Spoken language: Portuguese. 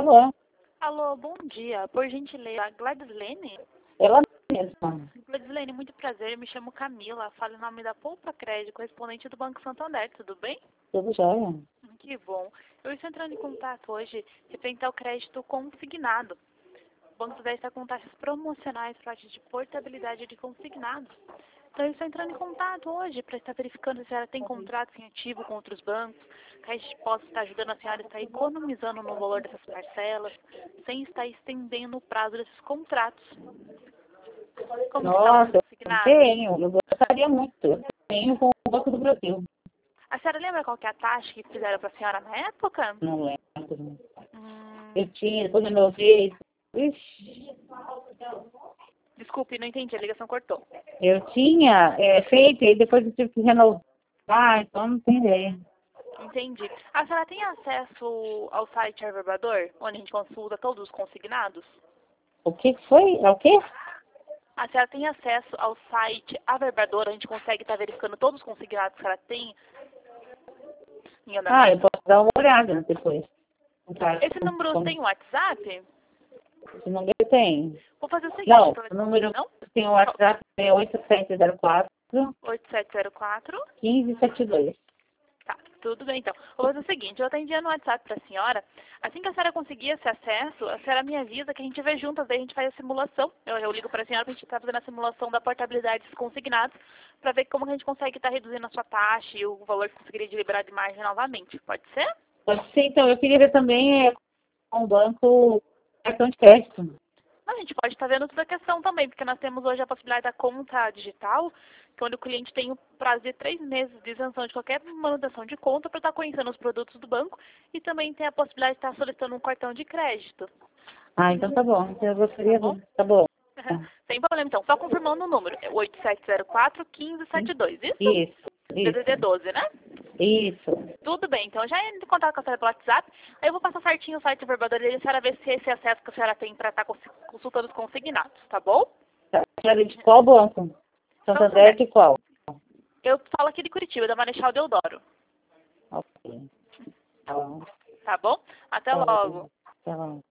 Alô? Alô, bom dia. Por gentileza, Gladislene? Ela mesma. Gladislene, muito prazer. Me chamo Camila. Falo em nome da Poupa Crédito, correspondente do Banco Santander. Tudo bem? Tudo jóia? Que bom. Eu estou entrando em contato hoje referente ao crédito consignado. O Banco Santander está com taxas promocionais para a de portabilidade de consignados. Então, eu estou entrando em contato hoje para estar verificando se ela tem contratos em ativo com outros bancos, que a gente possa estar ajudando a senhora a estar economizando no valor dessas parcelas, sem estar estendendo o prazo desses contratos. Como que está o Nossa, eu consignado? eu gostaria muito. Eu tenho com o Banco do Brasil. A senhora lembra qual que é a taxa que fizeram para a senhora na época? Não lembro. Hum, Eu tinha, depois eu renovei. Ixi, desculpe, não entendi, a ligação cortou. eu tinha feito e depois eu tive que renovar, então não tenho ideia. Entendi. A senhora tem acesso ao site Arverbador, onde a gente consulta todos os consignados? O que foi? É o quê? A senhora tem acesso ao site Averbador, a gente consegue estar verificando todos os consignados que ela tem em Eu andamento? posso dar uma olhada depois. Esse número tem WhatsApp? Esse número tem. Vou fazer o seguinte, Não, pra... o número Não? que tem o WhatsApp é 8704 8704. 1572. Tá, tudo bem então. Vou fazer o seguinte, eu vou estar enviando um WhatsApp para a senhora. Assim que a senhora conseguir esse acesso, a senhora me avisa que a gente vê juntas, daí a gente faz a simulação. Eu ligo para a senhora para a gente estar fazendo a simulação da portabilidade dos consignados, para ver como que a gente consegue estar reduzindo a sua taxa e o valor que conseguiria de liberar de margem novamente. Pode ser? Pode ser, então, eu queria ver também com o banco cartão de crédito. A gente pode estar vendo toda a questão também, porque nós temos hoje a possibilidade da conta digital, que é onde o cliente tem o prazo de 3 meses de isenção de qualquer manutenção de conta para estar conhecendo os produtos do banco e também tem a possibilidade de estar solicitando um cartão de crédito. Ah, então tá bom. Então eu gostaria Tá de bom? ver. Tá bom. Sem problema, então. Só confirmando o número. É 8704-1572, isso? Isso, DDD isso, 12, né? isso. Tudo bem, então já entre em contato com a senhora pelo WhatsApp. Aí eu vou passar certinho o site do Verbador e a senhora ver se esse acesso que a senhora tem para estar consultando os consignados, tá bom? Tá. Quero de qual banco? Santander de qual? Eu falo aqui de Curitiba, da Marechal Deodoro. Ok. Tá bom. Tá bom? Até Tá logo. bom. Tá bom.